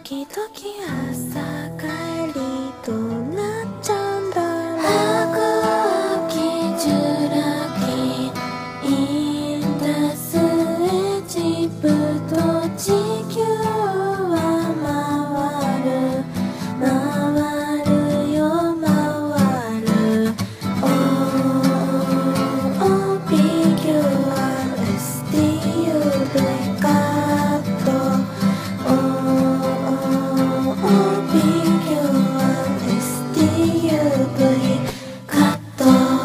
時々朝帰りどうなっちゃうんだろう。白きジュラ紀インダスエジプト地球は回る回るよ回る。Oh, PQRSTUV カット。PQRSTUV カット。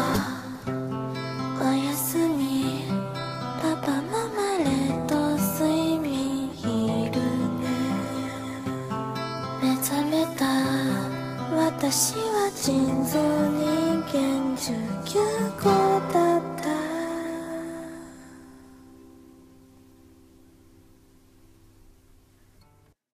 おやすみパパママレッド睡眠いるね。目覚めた私は人造人間19号だ。